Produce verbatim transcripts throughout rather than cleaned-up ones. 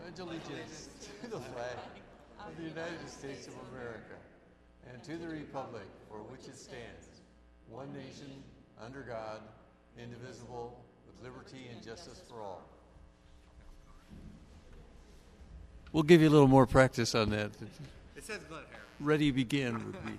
pledge allegiance to the flag of the United States of America and to the republic for which it stands, one nation, under God, indivisible, with liberty and justice for all. We'll give you a little more practice on that. It says Glenn Harris. Ready, begin would be.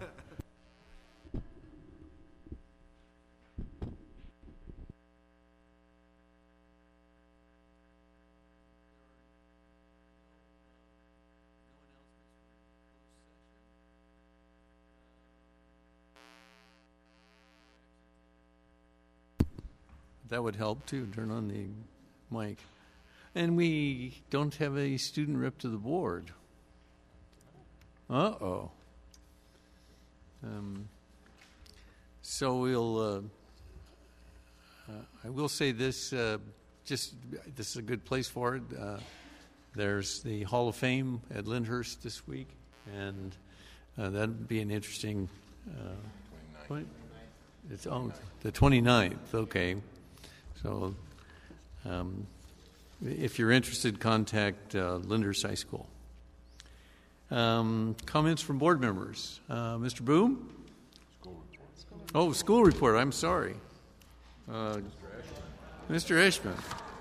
That would help too, turn on the mic. And we don't have a student rep to the board. Uh-oh. Um, so we'll, uh, uh, I will say this, uh, just, this is a good place for it. Uh, there's the Hall of Fame at Lyndhurst this week, and uh, that'd be an interesting, uh, point. It's on the twenty-ninth, okay. So, um, if you're interested, contact uh, Lyndhurst High School. Um, comments from board members. Uh, Mister Boom? School report. Oh, school report. I'm sorry. Uh, Mister Eschman.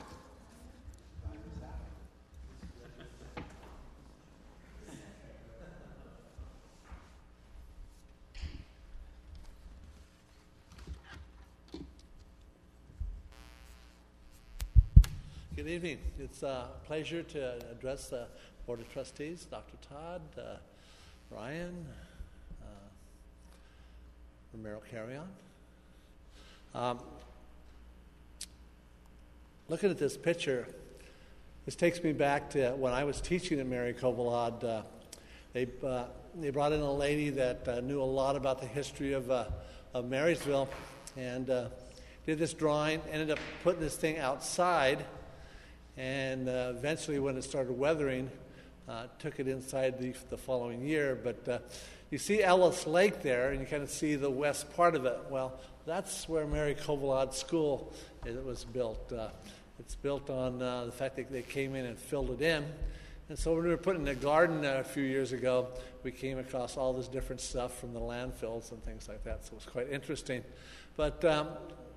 Good evening. It's a pleasure to address the Board of Trustees, Doctor Todd, uh, Ryan, uh, Romero Carrion. Um, looking at this picture, this takes me back to when I was teaching at Mary Covalad. Uh, they, uh, they brought in a lady that uh, knew a lot about the history of, uh, of Marysville and uh, did this drawing, ended up putting this thing outside. And uh, eventually, when it started weathering, uh, took it inside the, the following year. But uh, you see Ellis Lake there, and you kind of see the west part of it. Well, that's where Mary Covalad School it was built. Uh, it's built on uh, the fact that they came in and filled it in. And so when we were putting the garden uh, a few years ago, we came across all this different stuff from the landfills and things like that. So it was quite interesting. But um,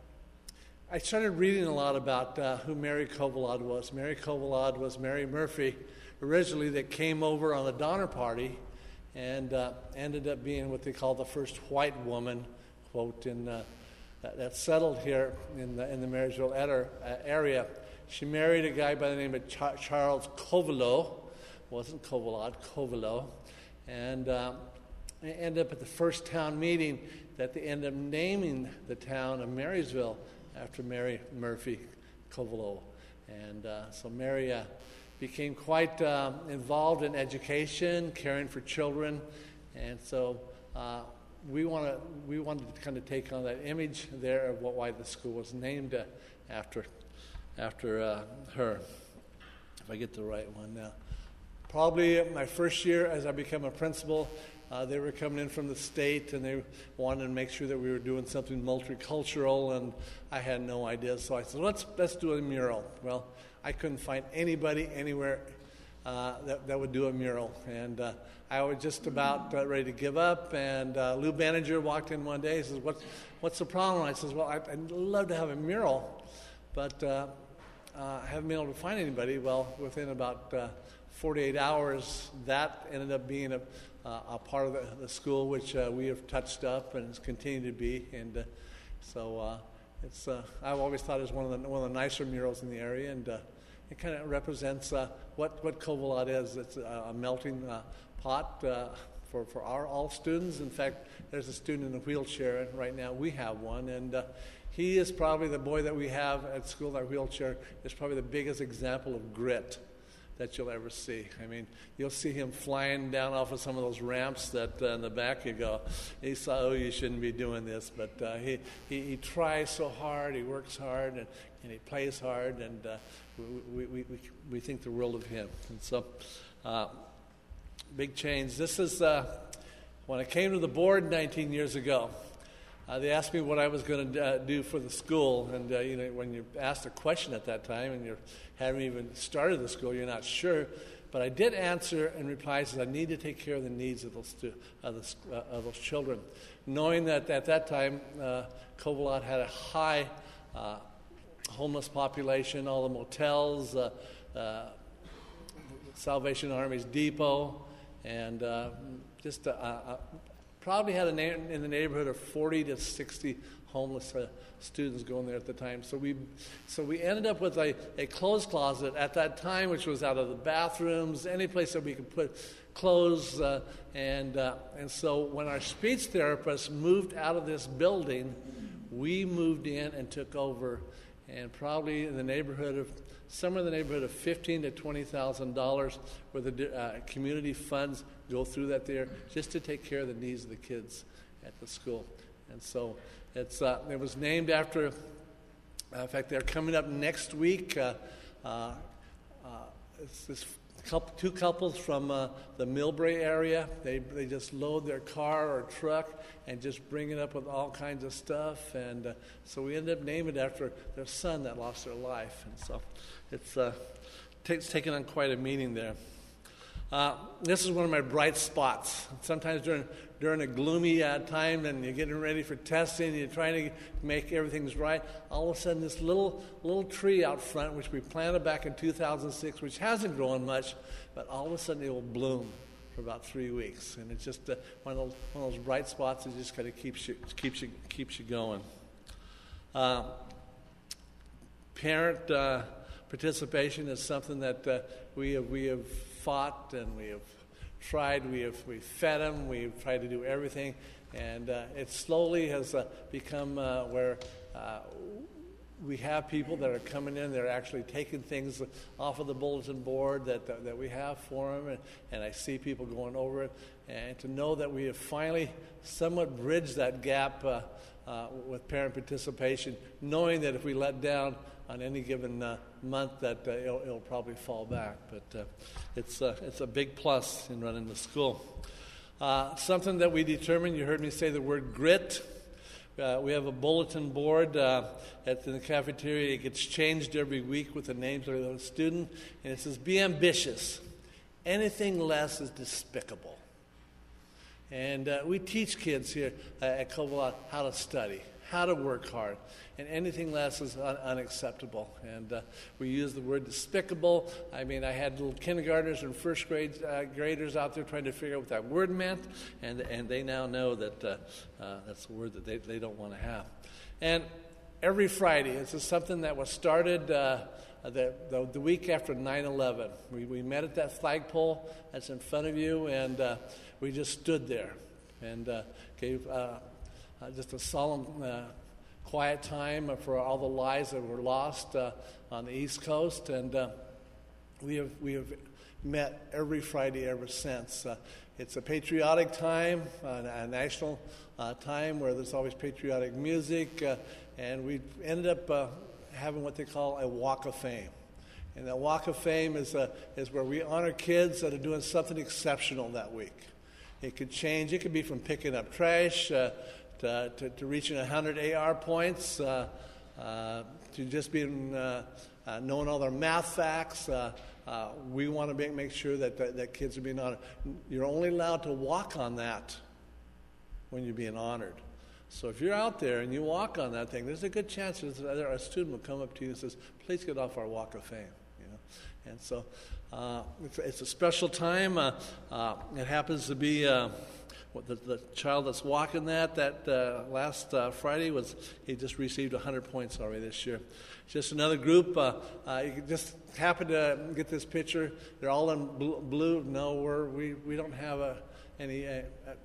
I started reading a lot about uh, who Mary Covalad was. Mary Covalad was Mary Murphy, originally, that came over on the Donner Party and uh, ended up being what they call the first white woman, quote, in, uh, that, that settled here in the, in the Marysville area. She married a guy by the name of Ch- Charles Covelo. Wasn't Covalad, Covelo. And uh, ended up at the first town meeting that they ended up naming the town of Marysville after Mary Murphy Covelo. And uh, so Mary uh, became quite uh, involved in education, caring for children. And so uh, we want to we wanted to kind of take on that image there of what, why the school was named uh, after after uh, her. If I get the right one now. Probably my first year as I became a principal, Uh, they were coming in from the state, and they wanted to make sure that we were doing something multicultural, and I had no idea. So I said, let's let's do a mural. Well, I couldn't find anybody anywhere uh, that, that would do a mural. And uh, I was just about uh, ready to give up, and uh, Lou Banninger walked in one day. He says, what's, what's the problem? I says, well, I, I'd love to have a mural, but uh, uh, I haven't been able to find anybody. Well, within about uh, forty-eight hours, that ended up being a Uh, a part of the, the school, which uh, we have touched up and has continued to be, and uh, so uh, it's. Uh, I've always thought it was one of the one of the nicer murals in the area, and uh, it kind of represents uh, what what Covalad is. It's a, a melting uh, pot uh, for for our all students. In fact, there's a student in a wheelchair, and right now we have one, and uh, he is probably the boy that we have at school. That wheelchair is probably the biggest example of grit that you'll ever see. I mean, you'll see him flying down off of some of those ramps that uh, in the back you go, he saw, oh, you shouldn't be doing this. But uh, he, he he tries so hard, he works hard, and, and he plays hard, and uh, we, we, we, we think the world of him. And so, uh, big change. This is, uh, when I came to the board nineteen years ago, uh, they asked me what I was going to uh, do for the school. And, uh, you know, when you asked a question at that time and you haven't even started the school, you're not sure. But I did answer and reply, says I need to take care of the needs of those, stu- of, the, uh, of those children, knowing that at that time, uh, Covalot had a high uh, homeless population, all the motels, uh, uh, Salvation Army's depot, and uh, just uh, uh, probably had a na- in the neighborhood of forty to sixty homeless uh, students going there at the time. So we so we ended up with a, a clothes closet at that time, which was out of the bathrooms, any place that we could put clothes. Uh, and uh, and so when our speech therapist moved out of this building, we moved in and took over, and probably in the neighborhood of somewhere in the neighborhood of fifteen to twenty thousand dollars, where the uh, community funds go through that there just to take care of the needs of the kids at the school. And so it's uh, it was named after. Uh, in fact, they're coming up next week. Uh, uh, uh, it's this couple, two couples from uh, the Millbrae area. They they just load their car or truck and just bring it up with all kinds of stuff. And uh, so we ended up naming it after their son that lost their life. And so it's uh, t- it's taken on quite a meaning there. Uh, this is one of my bright spots. Sometimes during during a gloomy uh, time and you're getting ready for testing, you're trying to make everything's right, all of a sudden this little little tree out front, which we planted back in two thousand six, which hasn't grown much, but all of a sudden it will bloom for about three weeks. And it's just uh, one, of those, one of those bright spots that just kind of keeps you, keeps you, keeps you going. Uh, parent uh, participation is something that uh, we have, we have fought and we have tried, we have we fed them, we've tried to do everything, and uh, it slowly has uh, become uh, where uh, we have people that are coming in, they're actually taking things off of the bulletin board that that, that we have for them, and, and I see people going over it, and to know that we have finally somewhat bridged that gap uh, uh, with parent participation, knowing that if we let down on any given uh, month that uh, it'll, it'll probably fall back. But uh, it's, uh, it's a big plus in running the school. Uh, something that we determined, you heard me say the word grit. Uh, we have a bulletin board uh, at the cafeteria. It gets changed every week with the names of the student. And it says, be ambitious. Anything less is despicable. And uh, we teach kids here uh, at Covalot how to study, how to work hard, and anything less is un- unacceptable. And uh, we use the word despicable. I mean, I had little kindergartners and first grade uh, graders out there trying to figure out what that word meant, and and they now know that uh, uh, that's a word that they, they don't want to have. And every Friday, this is something that was started uh, the, the the week after nine eleven. We, we met at that flagpole that's in front of you, and uh, we just stood there and uh, gave uh, uh, just a solemn, uh, quiet time for all the lives that were lost uh, on the East Coast. And uh, we have we have met every Friday ever since. Uh, it's a patriotic time, uh, a national uh, time where there's always patriotic music, uh, and we ended up uh, having what they call a Walk of Fame. And that Walk of Fame is uh, is where we honor kids that are doing something exceptional that week. It could change. It could be from picking up trash uh, to, to, to reaching one hundred A R points, uh, uh, to just being uh, uh, knowing all their math facts. Uh, uh, we want to make, make sure that, that that kids are being honored. You're only allowed to walk on that when you're being honored. So if you're out there and you walk on that thing, there's a good chance that a student will come up to you and says, "Please get off our Walk of Fame." You know, and so. Uh, it's, it's a special time. Uh, uh, it happens to be uh, the, the child that's walking that that uh, last uh, Friday was he just received one hundred points already this year. Just another group. Uh, uh, you just happened to get this picture. They're all in blue. No, we're, we we don't have a, any uh,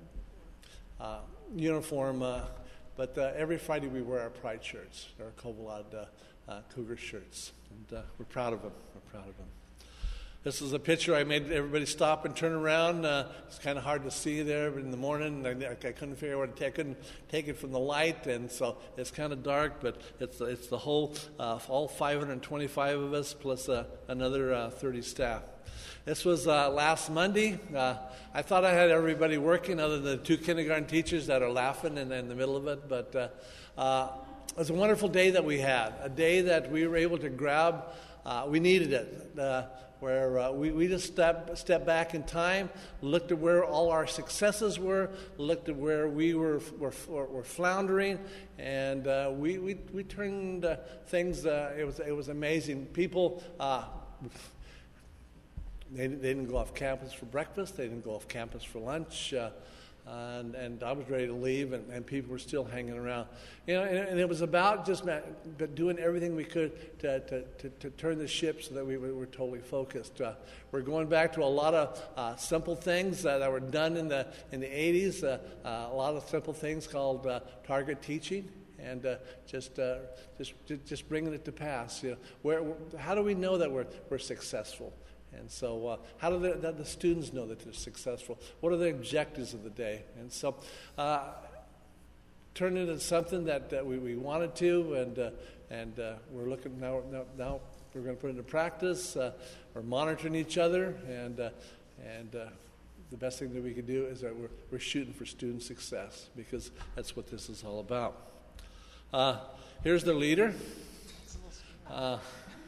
uh, uniform, uh, but uh, every Friday we wear our pride shirts, our Covalot uh, uh, Cougar shirts, and uh, we're proud of them. We're proud of them. This is a picture I made everybody stop and turn around. Uh, it's kind of hard to see there in the morning. I, I couldn't figure out where to take. I couldn't take it from the light, and so it's kind of dark. But it's it's the whole uh, all five hundred twenty-five of us plus uh, another uh, thirty staff. This was uh, last Monday. Uh, I thought I had everybody working, other than the two kindergarten teachers that are laughing in, in the middle of it. But uh, uh, it was a wonderful day that we had. A day that we were able to grab. Uh, we needed it. Uh, where uh, we, we just stepped step back in time, looked at where all our successes were, looked at where we were were, were floundering, and uh, we, we we turned uh, things. Uh, it was it was amazing. People, uh, they, they didn't go off campus for breakfast. They didn't go off campus for lunch. Uh, And, and I was ready to leave, and, and people were still hanging around. You know, and, and it was about just but doing everything we could to, to, to, to turn the ship so that we were, were totally focused. Uh, we're going back to a lot of uh, simple things uh, that were done in the in the eighties. Uh, uh, a lot of simple things called uh, target teaching, and uh, just uh, just just bringing it to pass. You know, where how do we know that we're we're successful? And so uh, how do the, the students know that they're successful? What are the objectives of the day? And so uh, turn it into something that, that we, we wanted to, and uh, and uh, we're looking now, now, now we're going to put it into practice. Uh, we're monitoring each other, and uh, and uh, the best thing that we can do is that we're, we're shooting for student success, because that's what this is all about. Uh, here's the leader. Uh,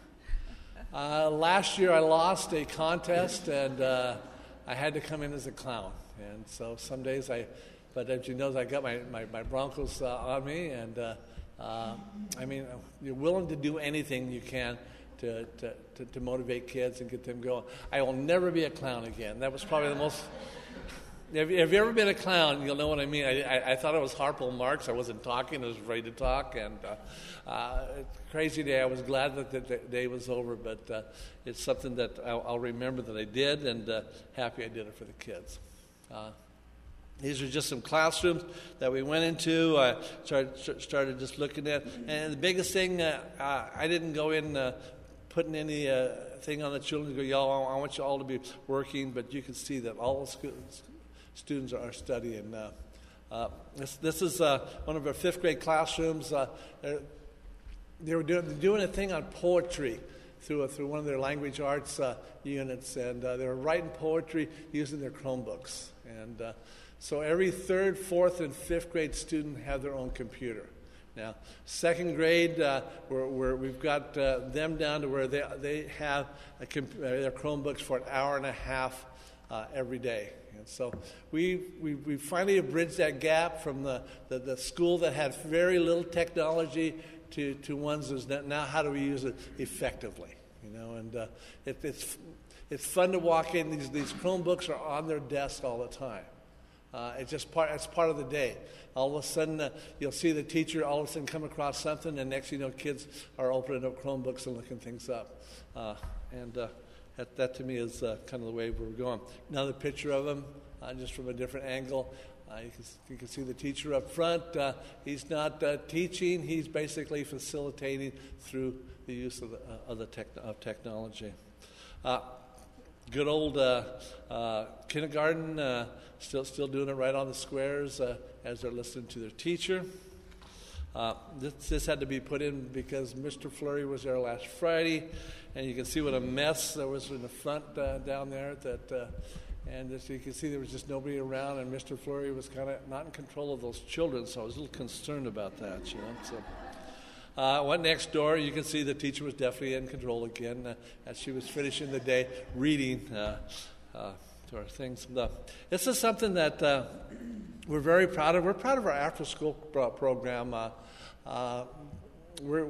Uh, last year I lost a contest, and uh, I had to come in as a clown. And so some days I, but as you know, I got my, my, my Broncos uh, on me, and uh, uh, I mean, you're willing to do anything you can to, to, to, to motivate kids and get them going. I will never be a clown again. That was probably the most... Have you, have you ever been a clown? You'll know what I mean. I, I, I thought I was Harpo Marx. I wasn't talking. I was ready to talk. And uh, uh, crazy day. I was glad that the, the day was over, but uh, it's something that I'll, I'll remember that I did, and uh, happy I did it for the kids. Uh, these are just some classrooms that we went into. I started, started just looking at. And the biggest thing, uh, uh, I didn't go in uh, putting any uh, thing on the children to go, y'all, I want you all to be working, but you can see that all the schools, students are studying. Uh, uh, this, this is uh, one of our fifth grade classrooms. Uh, they were doing, doing a thing on poetry through a, through one of their language arts uh, units, and uh, they were writing poetry using their Chromebooks. And uh, so every third, fourth, and fifth grade student have their own computer. Now, second grade, uh, we're, we're, we've got uh, them down to where they they have a comp- uh, their Chromebooks for an hour and a half uh, every day. And so we, we we finally have bridged that gap from the, the, the school that had very little technology to, to ones that now how do we use it effectively, you know? And uh, it, it's it's fun to walk in. These these Chromebooks are on their desk all the time. Uh, it's just part. It's part of the day. All of a sudden, uh, you'll see the teacher all of a sudden come across something, and next you know, kids are opening up Chromebooks and looking things up. Uh, and uh, that, that to me is uh, kind of the way we're going. Another picture of him, uh, just from a different angle. Uh, you, can, you can see the teacher up front. Uh, he's not uh, teaching; he's basically facilitating through the use of the, uh, of, the tech, of technology. Uh, good old uh, uh, kindergarten, uh, still still doing it right on the squares uh, as they're listening to their teacher. Uh, this, this had to be put in because Mister Flurry was there last Friday, and you can see what a mess there was in the front uh, down there. That uh, and as you can see, there was just nobody around, and Mister Flurry was kind of not in control of those children, so I was a little concerned about that, you know. So. Uh, went next door. You can see the teacher was definitely in control again uh, as she was finishing the day reading uh, uh, to our things. Uh, this is something that uh, we're very proud of. We're proud of our after-school pro- program. Uh, uh, we're,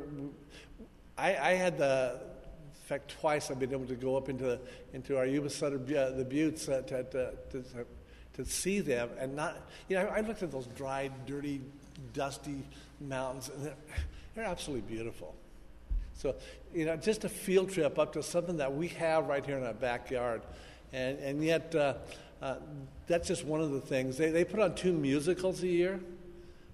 I, I had the, in fact, twice I've been able to go up into the, into our Yuba Sutter, uh, the Buttes uh, to, to, to, to see them, and not. You know, I looked at those dry, dirty, dusty mountains, and they're, they're absolutely beautiful. So, you know, just a field trip up to something that we have right here in our backyard. And and yet, uh, uh, that's just one of the things. They they put on two musicals a year.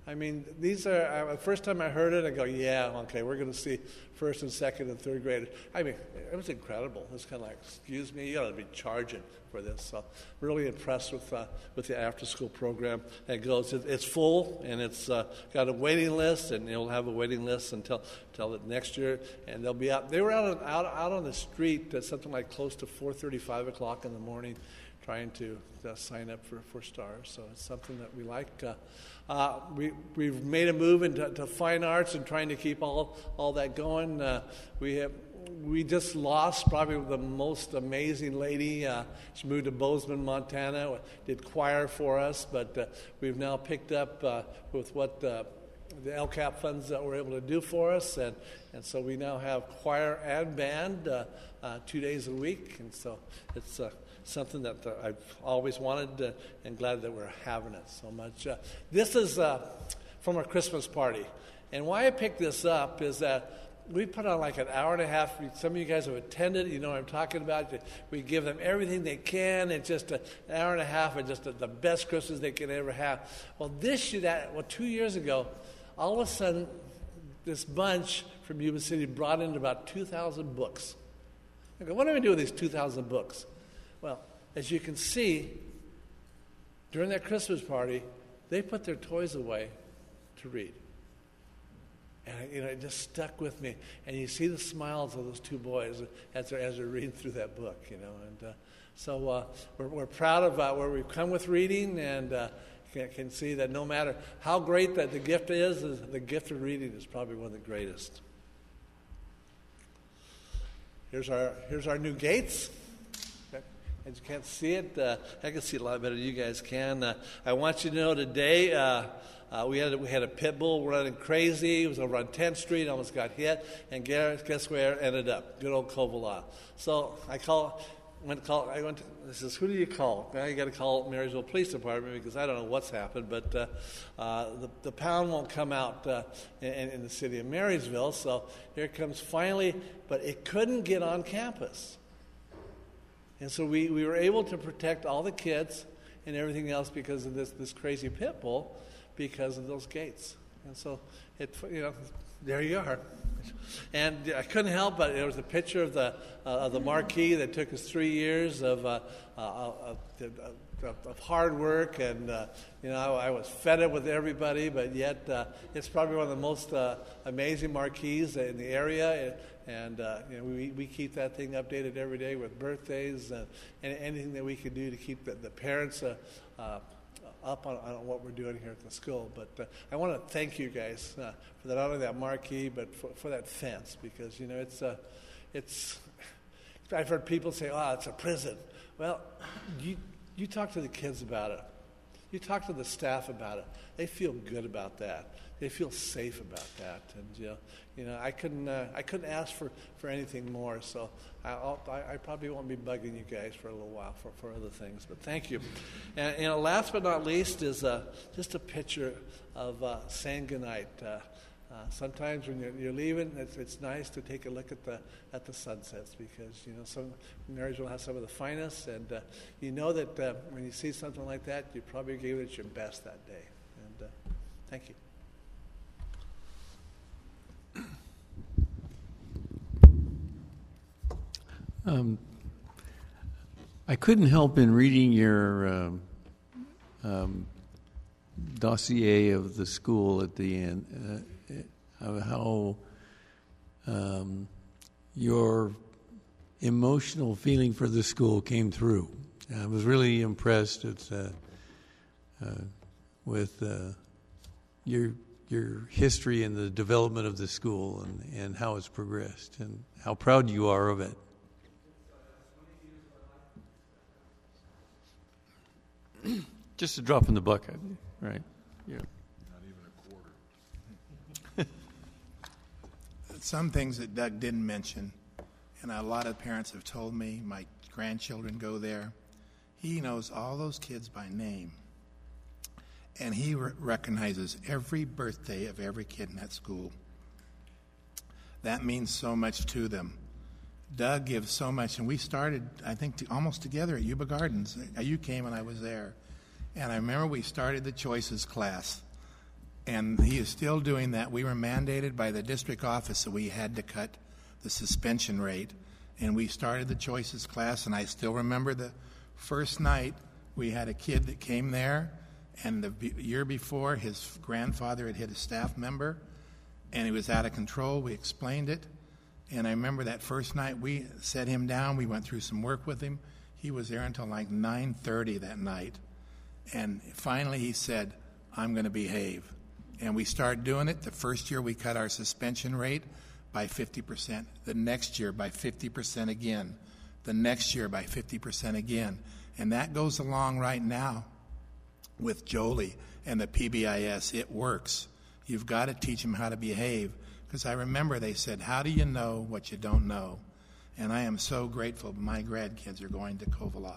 I mean, these are, the first time I heard it, I go, yeah, okay, we're going to see first and second and third graders. I mean, it was incredible. It's kind of like, excuse me, you ought to be charging for this. So really impressed with uh, with the after-school program that goes. It, it's full, and it's uh, got a waiting list, and it'll have a waiting list until until next year, and they'll be out. They were out on, out, out on the street at something like close to four thirty, five o'clock in the morning, trying to uh, sign up for, for STARS. So it's something that we like. Uh, uh, we, we've made a move into to fine arts and trying to keep all, all that going. Uh, we have we just lost probably the most amazing lady. Uh, she moved to Bozeman, Montana, did choir for us, but uh, we've now picked up uh, with what uh, the L C A P funds that we're able to do for us, and, and so we now have choir and band uh, uh, two days a week, and so it's uh, something that uh, I've always wanted uh, and glad that we're having it so much. Uh, this is uh, from our Christmas party, and why I picked this up is that we put on like an hour and a half. Some of you guys have attended. You know what I'm talking about. We give them everything they can. It's just a, an hour and a half of just a, the best Christmas they can ever have. Well, this year, well, two years ago, all of a sudden, this bunch from Yuba City brought in about two thousand books. I go, what do we do with these two thousand books? Well, as you can see, during that Christmas party, they put their toys away to read. And you know, it just stuck with me. And you see the smiles of those two boys as they're, as they're reading through that book, you know. And uh, so uh, we're, we're proud of uh, where we've come with reading, and uh, can, can see that no matter how great that the gift is, is, the gift of reading is probably one of the greatest. Here's our here's our new gates. As you can't see it, uh, I can see it a lot better than you guys can. Uh, I want you to know today. Uh, Uh, we had a, we had a pit bull running crazy. It was over on tenth street, almost got hit, and guess where it ended up? Good old Covalot. So I call, went to call. I went. To, I says, "Who do you call?" Now you got to call Marysville Police Department because I don't know what's happened. But uh, uh, the the pound won't come out uh, in, in the city of Marysville. So here it comes finally, but it couldn't get on campus, and so we, we were able to protect all the kids and everything else because of this this crazy pit bull. Because of those gates. And so, it you know, there you are. And I couldn't help but there was a picture of the uh, of the marquee that took us three years of uh, uh, of, of, of hard work, and uh, you know I was fed up with everybody, but yet uh, it's probably one of the most uh, amazing marquees in the area. And uh, you know we we keep that thing updated every day with birthdays and, and anything that we can do to keep the, the parents. Uh, uh, up on, on what we're doing here at the school. But uh, I want to thank you guys uh, for that, not only that marquee, but for, for that fence, because, you know, it's, uh, it's, I've heard people say, oh, it's a prison. Well, you, you talk to the kids about it. You talk to the staff about it. They feel good about that. They feel safe about that. And, you know, you know I couldn't uh, I couldn't ask for, for anything more. So I, I'll, I I probably won't be bugging you guys for a little while for, for other things. But thank you. And, and last but not least is uh, just a picture of uh, saying goodnight. Uh, uh, sometimes when you're, you're leaving, it's, it's nice to take a look at the at the sunsets because, you know, some Marysville has some of the finest. And uh, you know that uh, when you see something like that, you probably gave it your best that day. And uh, thank you. Um, I couldn't help in reading your um, um, dossier of the school at the end, uh, of how um, your emotional feeling for the school came through. I was really impressed with, uh, uh, with uh, your your history and the development of the school and, and how it's progressed and how proud you are of it. Just a drop in the bucket, right? Yeah. Not even a quarter. Some things that Doug didn't mention, and a lot of parents have told me, my grandchildren go there. He knows all those kids by name. And he re- recognizes every birthday of every kid in that school. That means so much to them. Doug gives so much, and we started, I think, to, almost together at Yuba Gardens. You came and I was there. And I remember we started the Choices class. And he is still doing that. We were mandated by the district office that we had to cut the suspension rate. And we started the Choices class, and I still remember the first night we had a kid that came there, and the b- year before his grandfather had hit a staff member, and he was out of control. We explained it. And I remember that first night we set him down. We went through some work with him. He was there until like nine thirty that night. And finally he said, I'm going to behave. And we started doing it. The first year we cut our suspension rate by fifty percent. The next year by fifty percent again. The next year by fifty percent again. And that goes along right now with Jolie and the P B I S. It works. You've got to teach them how to behave. Because I remember they said, how do you know what you don't know? And I am so grateful my grandkids are going to Covalot.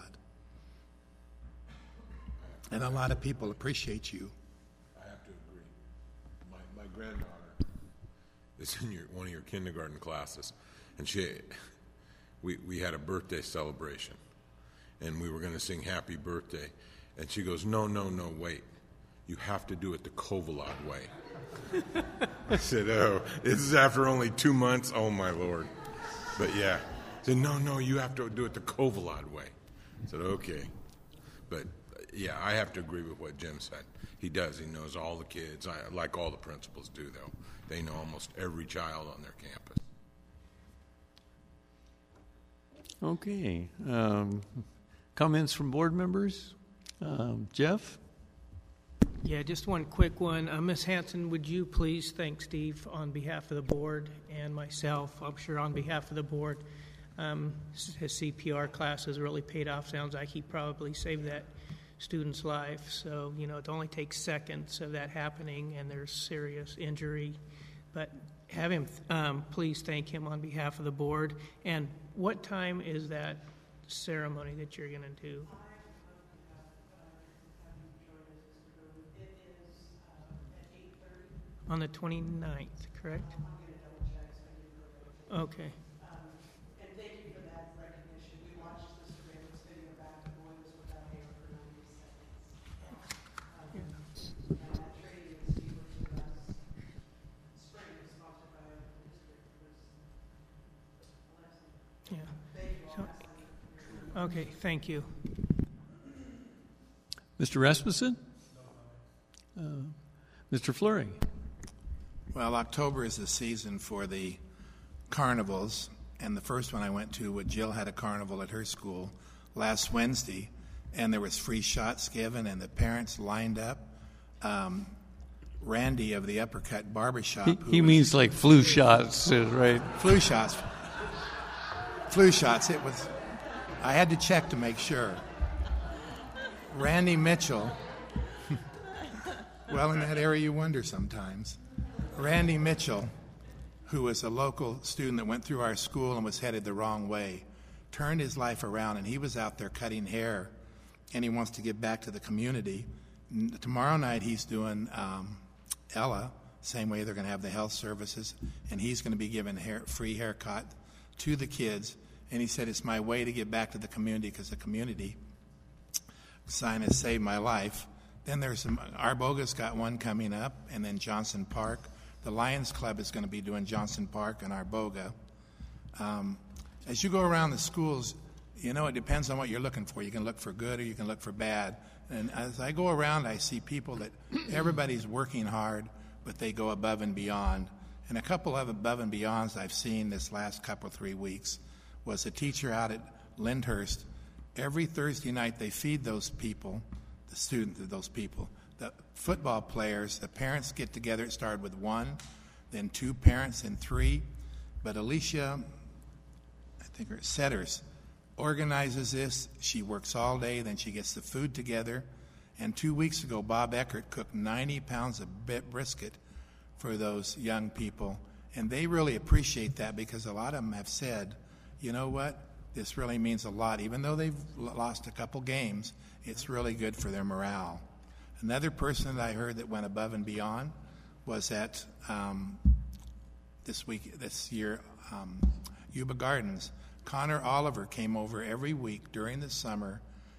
And a lot of people appreciate you. I have to agree. My, my granddaughter is in your, one of your kindergarten classes, and she, we, we had a birthday celebration, and we were going to sing Happy Birthday, and she goes, no, no, no, wait. You have to do it the Covalot way. I said, oh, this is after only two months? Oh, my Lord. But, yeah. I said, no, no, you have to do it the Covalot way. I said, okay. But, yeah, I have to agree with what Jim said. He does. He knows all the kids, I, like all the principals do, though. They know almost every child on their campus. Okay. Um, comments from board members? Um, Jeff? Yeah, just one quick one. Uh, Miz Hanson, would you please thank Steve on behalf of the board and myself, I'm sure on behalf of the board. Um, his C P R class has really paid off. Sounds like he probably saved that student's life. So, you know, it only takes seconds of that happening and there's serious injury. But have him, um, please thank him on behalf of the board. And what time is that ceremony that you're going to do? On the twenty-ninth, correct? Okay. Um, and thank you for that recognition. We watched Mister Raymond's video back to Boys Without Hair for ninety seconds. Um, yeah. And that training that Steve was with us, spring was sponsored by the district. It was a lesson. Yeah. Thank you all. So, okay, thank you. Mister Rasmussen? Uh, Mister Fleury? Well, October is the season for the carnivals, and the first one I went to, with Jill had a carnival at her school last Wednesday, and there was free shots given, and the parents lined up. Um, Randy of the Uppercut Barbershop. He, who he was, means like flu shots, right? Flu shots. Flu shots. It was. I had to check to make sure. Randy Mitchell. Well, in that area, you wonder sometimes. Randy Mitchell, who was a local student that went through our school and was headed the wrong way, turned his life around, and he was out there cutting hair, and he wants to give back to the community. N- tomorrow night, he's doing um, Ella, same way they're going to have the health services, and he's going to be giving hair, free haircut to the kids. And he said, it's my way to give back to the community because the community sign has saved my life. Then there's some, Arboga's got one coming up, and then Johnson Park. The Lions Club is going to be doing Johnson Park and Arboga. Um, as you go around the schools, you know, it depends on what you're looking for. You can look for good or you can look for bad. And as I go around, I see people that everybody's working hard, but they go above and beyond. And a couple of above and beyonds I've seen this last couple, three weeks was a teacher out at Lyndhurst. Every Thursday night they feed those people, the students of those people, the football players, the parents get together. It started with one, then two parents, and three. But Alicia, I think her Setters, organizes this. She works all day, then she gets the food together. And two weeks ago, Bob Eckert cooked ninety pounds of brisket for those young people. And they really appreciate that because a lot of them have said, you know what, this really means a lot. Even though they've lost a couple games, it's really good for their morale. Another person that I heard that went above and beyond was at um, this week, this year, um, Yuba Gardens. Connor Oliver came over every week during the summer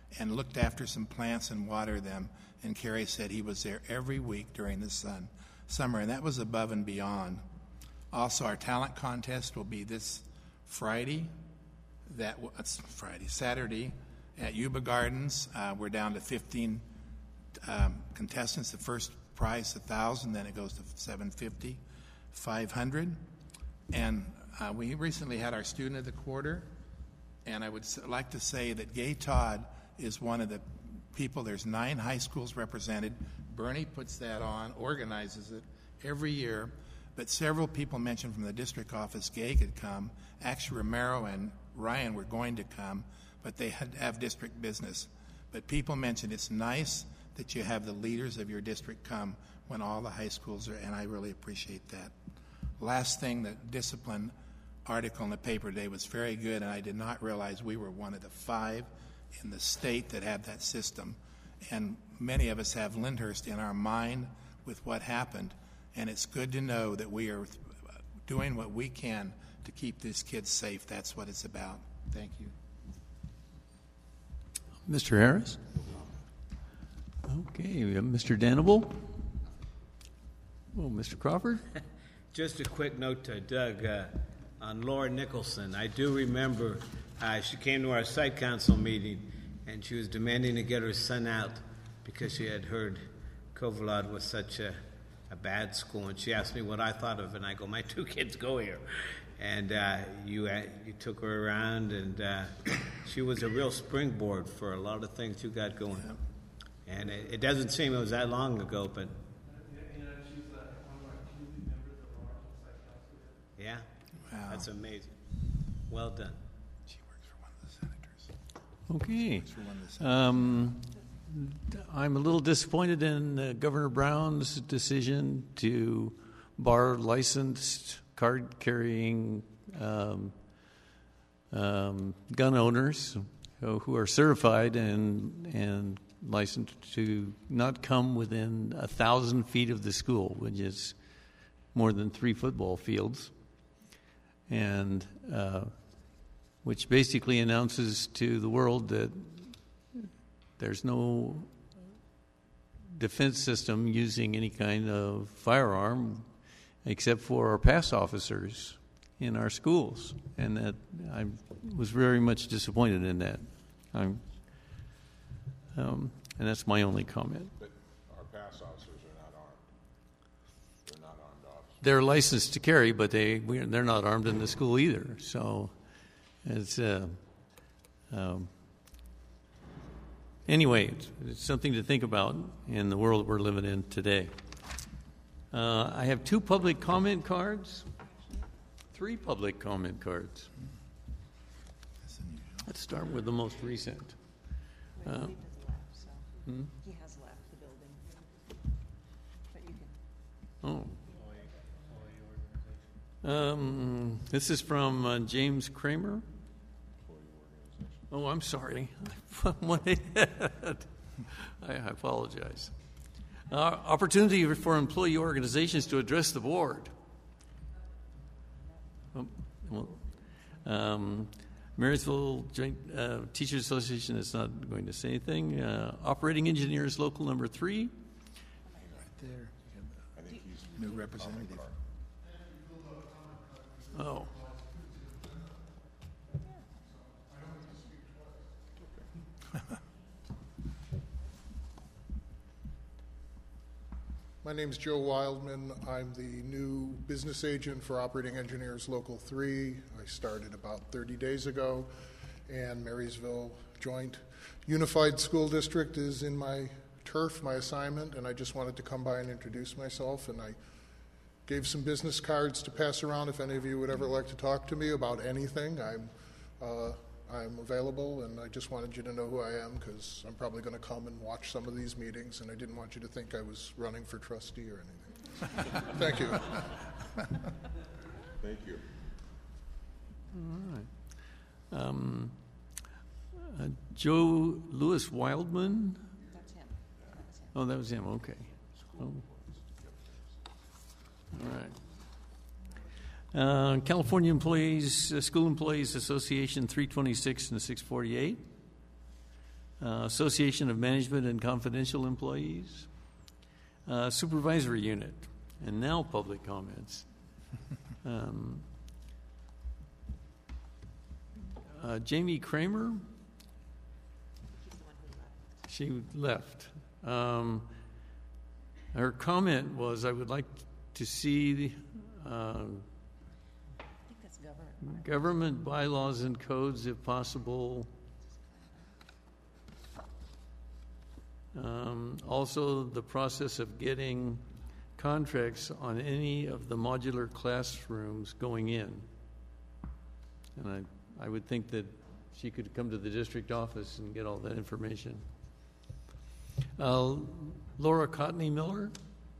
and looked after some plants and watered them. And Kerry said he was there every week during the sun, summer, and that was above and beyond. Also, our talent contest will be this Friday. That it's Friday, Saturday at Yuba Gardens. Uh, we're down to fifteen um, contestants. The first prize a thousand, then it goes to seven fifty, five hundred, and uh, we recently had our student of the quarter. And I would like to say that Gay Todd is one of the people. There's nine high schools represented. Bernie puts that on, organizes it every year. But several people mentioned from the district office Gay could come. Actually, Romero and Ryan were going to come, but they had to have district business. But people mentioned it's nice that you have the leaders of your district come when all the high schools are, and I really appreciate that. Last thing, the discipline article in the paper today was very good, and I did not realize we were one of the five in the state that had that system. And many of us have Lyndhurst in our mind with what happened, and it's good to know that we are doing what we can to keep these kids safe. That's what it's about. Thank you. Mister Harris? Okay, we have Mister Danable. Oh, Mister Crawford? Just a quick note to Doug uh, on Laura Nicholson. I do remember uh, she came to our site council meeting and she was demanding to get her son out because she had heard Covalad was such a, a bad school, and she asked me what I thought of it, and I go, my two kids go here. And uh, you uh, you took her around, and uh, she was a real springboard for a lot of things you got going. And it, it doesn't seem it was that long ago, but yeah, Wow. that's amazing. Well done. She works for one of the senators. Okay. For one of the senators. Um, I'm a little disappointed in uh, Governor Brown's decision to bar licensed card-carrying um, um, gun owners who, who are certified and and licensed to not come within a thousand feet of the school, which is more than three football fields, and uh, which basically announces to the world that there's no defense system using any kind of firearm except for our pass officers in our schools, and that I was very much disappointed in that. I'm, um, and that's my only comment. But our pass officers are not armed. They're not armed officers. They're licensed to carry, but they we, they're not armed in the school either. So it's uh, um, anyway, it's, it's something to think about in the world we're living in today. Uh, I have two public comment cards, three public comment cards. Let's start with the most recent. Uh, He has left, so hmm? he has left the building. But you can. Oh. Um, this is from uh, James Kramer. Oh, I'm sorry. I apologize. Uh, opportunity for employee organizations to address the board. Oh, well, um, Marysville Joint uh, Teachers Association is not going to say anything. Uh, operating engineers, local number three. Right there. I think he's new representative. Oh. My name's Joe Wildman. I'm the new business agent for Operating Engineers Local three. I started about thirty days ago, and Marysville Joint Unified School District is in my turf, my assignment, and I just wanted to come by and introduce myself, and I gave some business cards to pass around if any of you would ever like to talk to me about anything. I'm uh, I'm available, and I just wanted you to know who I am because I'm probably going to come and watch some of these meetings, and I didn't want you to think I was running for trustee or anything. Thank you. Thank you. All right. Um, uh, Joe Lewis Wildman. That's him. That's him. Oh, that was him. Okay. Oh. All right. Uh, California Employees, uh, School Employees Association, three twenty-six and six forty-eight. uh, Association of Management and Confidential Employees, uh, Supervisory Unit, and now public comments. Um, uh, Jamie Kramer, she left. Um, her comment was, I would like to see uh, I think that's government. government bylaws and codes, if possible. Um, also, the process of getting contracts on any of the modular classrooms going in. And I, I would think that she could come to the district office and get all that information. Uh, Laura Cotney Miller.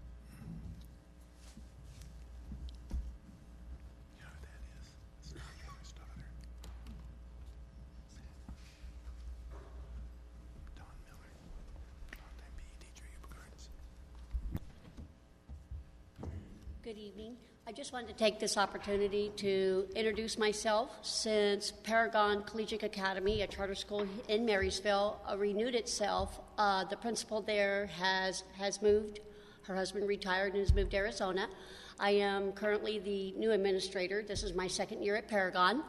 Good evening. I just wanted to take this opportunity to introduce myself. Since Paragon Collegiate Academy, a charter school in Marysville, uh, renewed itself, uh, the principal there has, has moved. Her husband retired and has moved to Arizona. I am currently the new administrator. This is my second year at Paragon.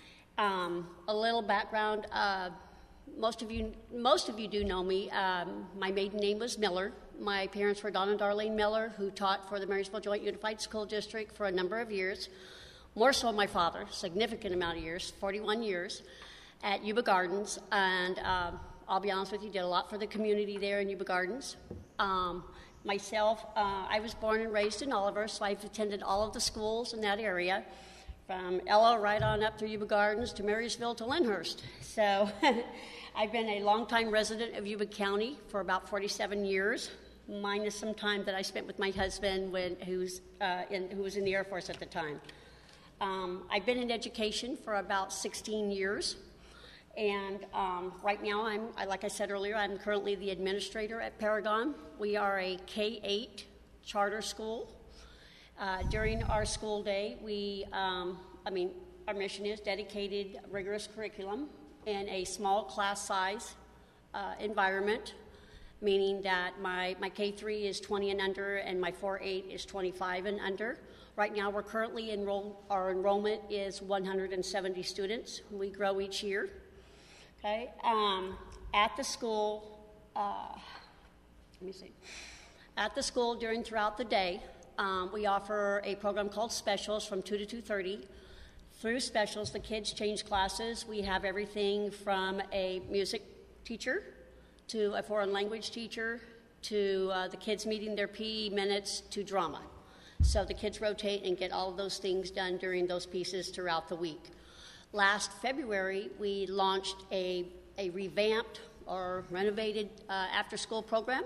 Um, a little background. Uh, most of you, most of you do know me. Um, my maiden name was Miller. My parents were Don and Darlene Miller, who taught for the Marysville Joint Unified School District for a number of years. More so my father, significant amount of years, forty-one years, at Yuba Gardens. And uh, I'll be honest with you, did a lot for the community there in Yuba Gardens. Um, myself, uh, I was born and raised in Oliver, so I've attended all of the schools in that area, from Ella right on up through Yuba Gardens to Marysville to Lyndhurst. So I've been a longtime resident of Yuba County for about forty-seven years. Minus some time that I spent with my husband, when, who's, uh, in, who was in the Air Force at the time. Um, I've been in education for about sixteen years, and um, right now, I'm, I, like I said earlier, I'm currently the administrator at Paragon. We are a K eight charter school. Uh, during our school day, we, um, I mean, our mission is dedicated rigorous curriculum in a small class size uh, environment, meaning that my, my K three is twenty and under and my four eight is twenty-five and under. Right now we're currently enrolled, our enrollment is one hundred seventy students. We grow each year. Okay. Um, at the school, uh, let me see. At the school during throughout the day, um, we offer a program called Specials from two to two thirty. Through Specials, the kids change classes. We have everything from a music teacher to a foreign language teacher, to uh, the kids meeting their P E minutes, to drama. So the kids rotate and get all of those things done during those pieces throughout the week. Last February, we launched a, a revamped or renovated uh, after-school program,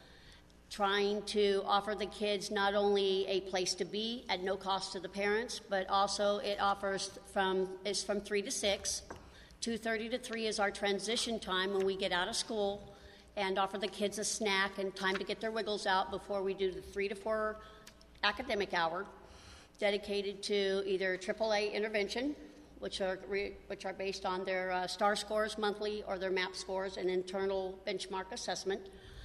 trying to offer the kids not only a place to be at no cost to the parents, but also it offers from, is from three to six. two thirty to three is our transition time when we get out of school, and offer the kids a snack and time to get their wiggles out before we do the three to four academic hour, dedicated to either triple A intervention, which are re, which are based on their uh, STAR scores monthly or their MAP scores and internal benchmark assessment.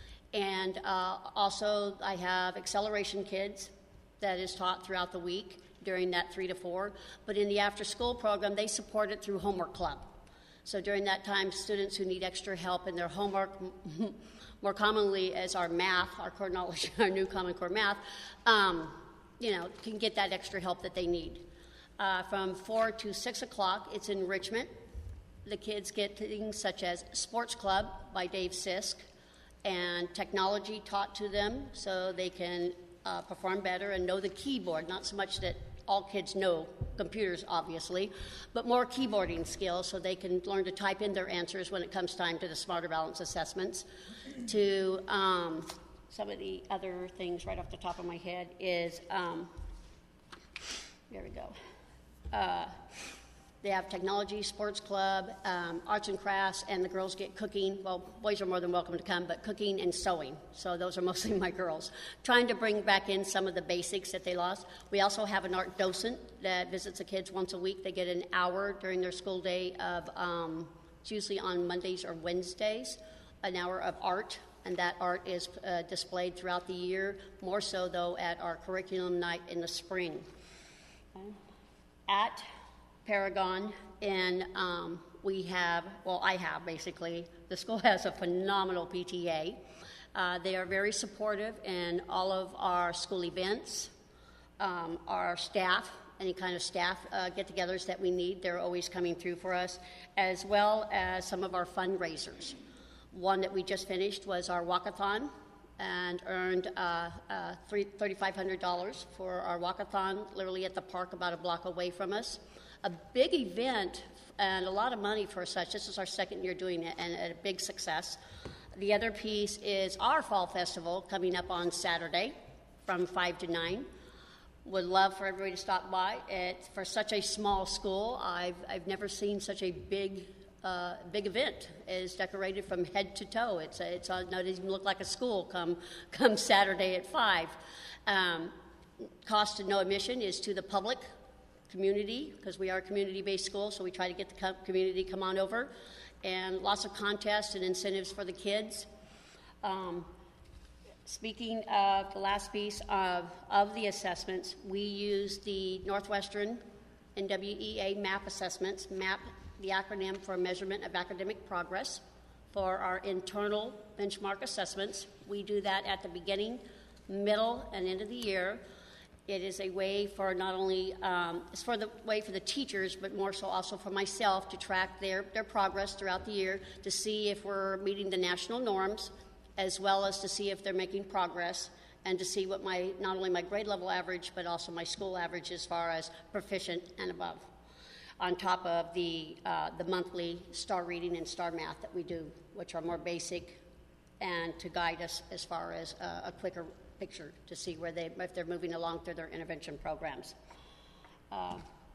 And uh, also I have acceleration kids that is taught throughout the week during that three to four. But in the after school program, they support it through Homework Club. So during that time, students who need extra help in their homework, more commonly as our math, our core knowledge, our new Common Core math, um, you know, can get that extra help that they need. Uh, from four to six o'clock, it's enrichment. The kids get things such as Sports Club by Dave Sisk, and technology taught to them so they can uh, perform better and know the keyboard, not so much that all kids know computers, obviously, but more keyboarding skills so they can learn to type in their answers when it comes time to the Smarter Balance assessments. To um, some of the other things right off the top of my head is, um, there we go. Uh, They have technology, sports club, um, arts and crafts, and the girls get cooking. Well, boys are more than welcome to come, but cooking and sewing. So those are mostly my girls. Trying to bring back in some of the basics that they lost. We also have an art docent that visits the kids once a week. They get an hour during their school day of um, It's usually on Mondays or Wednesdays, an hour of art, and that art is uh, displayed throughout the year, more so, though, at our curriculum night in the spring. Okay. At Paragon, and um, we have, well, I have, basically, the school has a phenomenal P T A. Uh, they are very supportive in all of our school events, um, our staff, any kind of staff uh, get-togethers that we need, they're always coming through for us, as well as some of our fundraisers. One that we just finished was our walkathon, and earned uh, uh, thirty-five hundred dollars for our walkathon, literally at the park about a block away from us. A big event and a lot of money for such. This is our second year doing it, and a big success. The other piece is our fall festival coming up on Saturday from five to nine. Would love for everybody to stop by. It, for such a small school, I've, I've never seen such a big uh, big event. It is decorated from head to toe. It's a, it's a, no, it doesn't even look like a school come, come Saturday at five. Um, cost of no admission is to the public community, because we are a community-based school, so we try to get the co- community come on over. And lots of contests and incentives for the kids. Um, speaking of the last piece of, of the assessments, we use the Northwestern N W E A MAP assessments, MAP, the acronym for Measurement of Academic Progress, for our internal benchmark assessments. We do that at the beginning, middle, and end of the year. It is a way for not only, um, it's for the way for the teachers, but more so also for myself to track their, their progress throughout the year, to see if we're meeting the national norms, as well as to see if they're making progress, and to see what my, not only my grade level average, but also my school average as far as proficient and above, on top of the, uh, the monthly star reading and star math that we do, which are more basic and to guide us as far as uh, a quicker picture to see where they, if they're moving along through their intervention programs. Uh,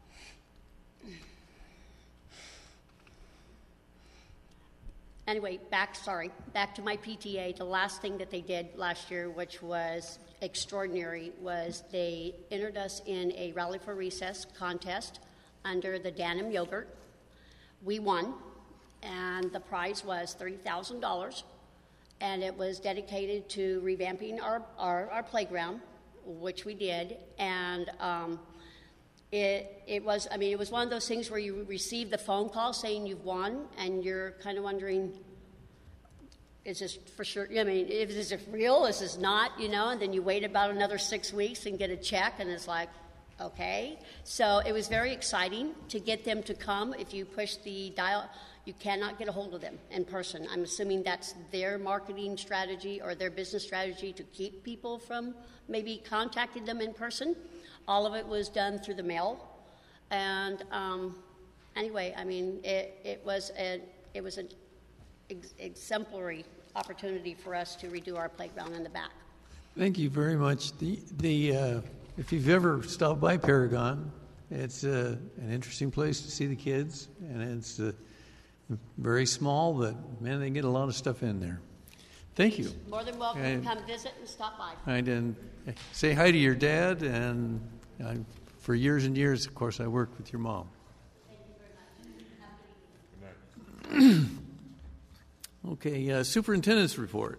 anyway, back, sorry, back to my P T A. The last thing that they did last year, which was extraordinary, was they entered us in a Rally for Recess contest under the Danum Yogurt. We won, and the prize was thirty thousand dollars. And it was dedicated to revamping our, our, our playground, which we did. And um, it, it was, I mean, it was one of those things where you receive the phone call saying you've won, and you're kind of wondering, is this for sure? I mean, is this real? Is this not? You know, and then you wait about another six weeks and get a check, and it's like, okay. So it was very exciting to get them to come. If you push the dial, you cannot get a hold of them in person. I'm assuming that's their marketing strategy or their business strategy to keep people from maybe contacting them in person. All of it was done through the mail. And um, anyway, I mean, it, it was a, it was an ex- exemplary opportunity for us to redo our playground in the back. Thank you very much. The, the uh, if you've ever stopped by Paragon, it's uh, an interesting place to see the kids, and it's uh, very small, but man, they get a lot of stuff in there. Thank you. More than welcome and, to come visit and stop by. And, and say hi to your dad, and I, for years and years, of course, I worked with your mom. Thank you very much. Okay, uh, superintendent's report.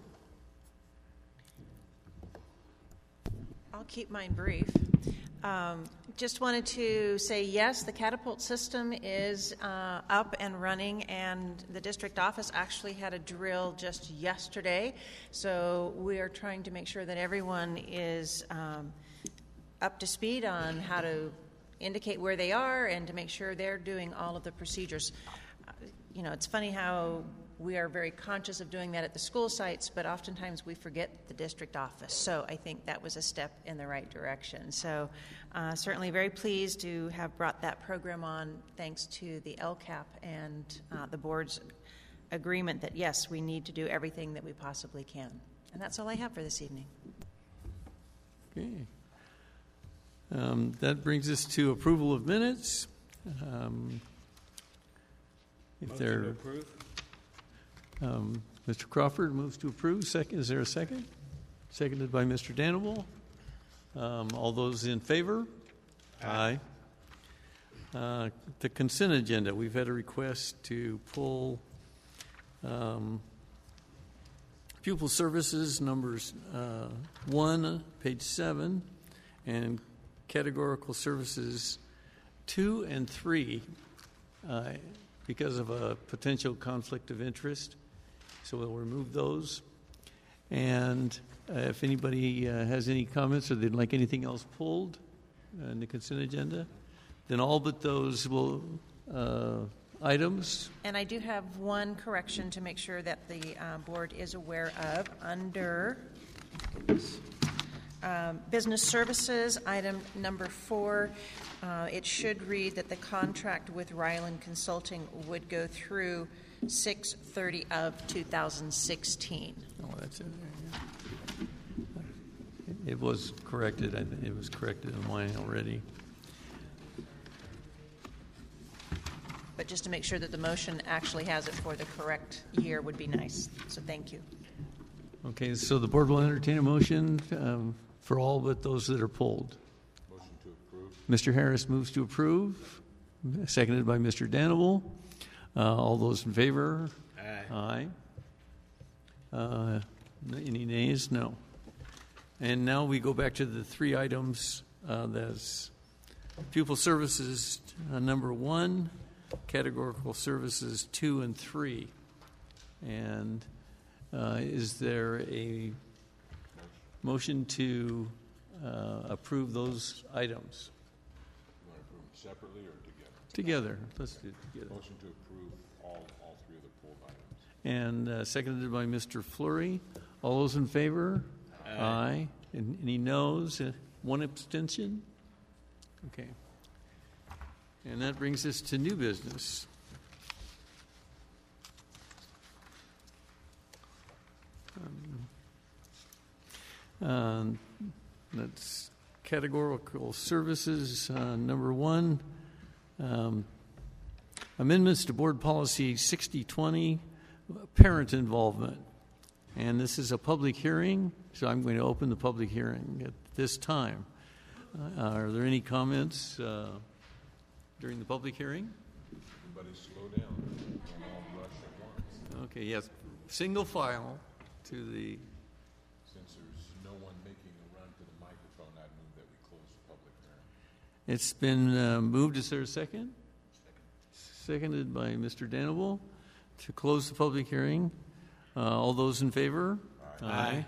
I'll keep mine brief. Um, just wanted to say, yes, the Catapult system is uh, up and running, and the district office actually had a drill just yesterday. So we are trying to make sure that everyone is um, up to speed on how to indicate where they are and to make sure they're doing all of the procedures. Uh, you know, it's funny how we are very conscious of doing that at the school sites, but oftentimes we forget the district office. So I think that was a step in the right direction. So uh, certainly very pleased to have brought that program on thanks to the L C A P and uh, the board's agreement that, yes, we need to do everything that we possibly can. And that's all I have for this evening. Okay. Um, that brings us to approval of minutes. Um, if Motion they're to approve. Um, Mister Crawford moves to approve. Second, is there a second? Seconded by Mister Danable. Um, all those in favor? Aye. Aye. Uh, The consent agenda, we've had a request to pull um, pupil services numbers uh, one, page seven, and categorical services two and three uh, because of a potential conflict of interest. So we'll remove those. And uh, if anybody uh, has any comments or they'd like anything else pulled in the consent agenda, then all but those will uh, items. And I do have one correction to make sure that the uh, board is aware of. Under um, business services, item number four, uh, it should read that the contract with Ryland Consulting would go through six thirty of two thousand sixteen. Oh, that's in there, yeah. It was corrected. I think it was corrected on mine already. But just to make sure that the motion actually has it for the correct year would be nice. So thank you. Okay, so the board will entertain a motion um, for all but those that are pulled. Motion to approve. Mister Harris moves to approve, seconded by Mister Danable. Uh, all those in favor? Aye. Aye. Uh, any nays? No. And now we go back to the three items. Uh, that's pupil services uh, number one, categorical services two and three. And uh, is there a motion to uh, approve those items? You want to approve them separately or together? Together. Let's do it together. Motion to approve all, all three of the pulled items. And uh, seconded by Mister Fleury. All those in favor? Aye. Aye. And any noes? Uh, one abstention? Okay. And that brings us to new business. Um, um, that's categorical services, uh, number one. Um, amendments to Board Policy sixty twenty, parent involvement. And this is a public hearing, so I'm going to open the public hearing at this time. Uh, are there any comments uh, during the public hearing? Everybody slow down. Don't all rush at once. Okay, yes. Single file to the... Since there's no one making a run to the microphone, I'd move that we close the public hearing. It's been uh, moved. Is there a second? Second. Seconded by Mister Danable to close the public hearing. Uh, all those in favor? Aye. Aye.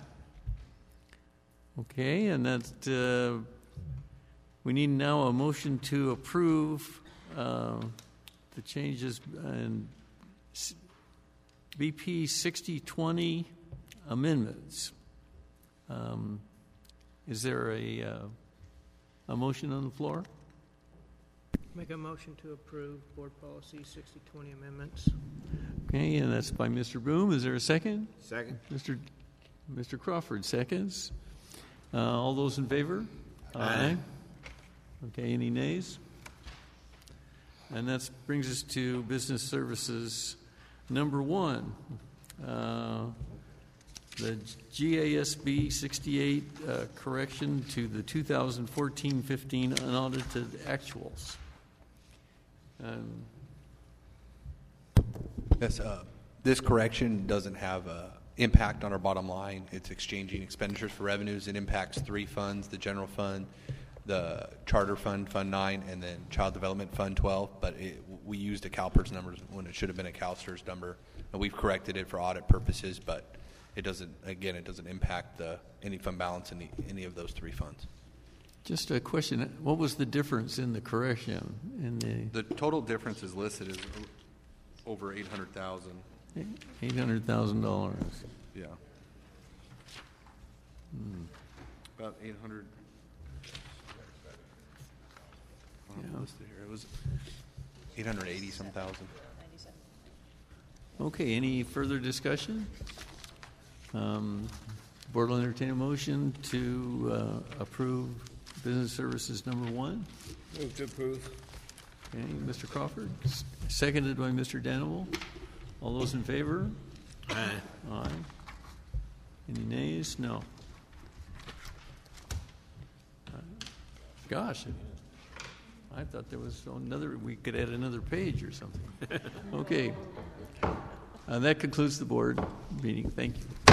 Okay, and that uh, we need now a motion to approve uh, the changes in B P sixty twenty amendments. Um, is there a uh, a motion on the floor? Make a motion to approve Board Policy sixty twenty amendments. Okay, and that's by Mister Boom. Is there a second? Second. Mister Mister Crawford seconds. Uh, all those in favor? Aye. Okay, any nays? And that brings us to business services number one. Uh, the G A S B sixty-eight uh, correction to the two thousand fourteen fifteen unaudited actuals. Um, Yes, uh, this correction doesn't have an impact on our bottom line. It's exchanging expenditures for revenues. It impacts three funds, the general fund, the charter fund, Fund nine, and then Child Development Fund twelve, but it, we used a CalPERS number when it should have been a CalSTRS number, and we've corrected it for audit purposes, but it doesn't, again, it doesn't impact the, any fund balance in the, any of those three funds. Just a question, what was the difference in the correction? In the The total difference is listed as over eight hundred thousand dollars. eight hundred thousand dollars. Yeah. Hmm. About eight hundred. Yeah. Listed here. It was eight hundred eighty some thousand. Okay, any further discussion? Um, Board will entertain a motion to uh, approve business services number one. Move to approve. Okay, Mister Crawford, s- seconded by Mister Danable. All those in favor? Aye. Aye. Any nays? No. Uh, Gosh, I thought there was another, we could add another page or something. Okay. Uh, that concludes the board meeting. Thank you.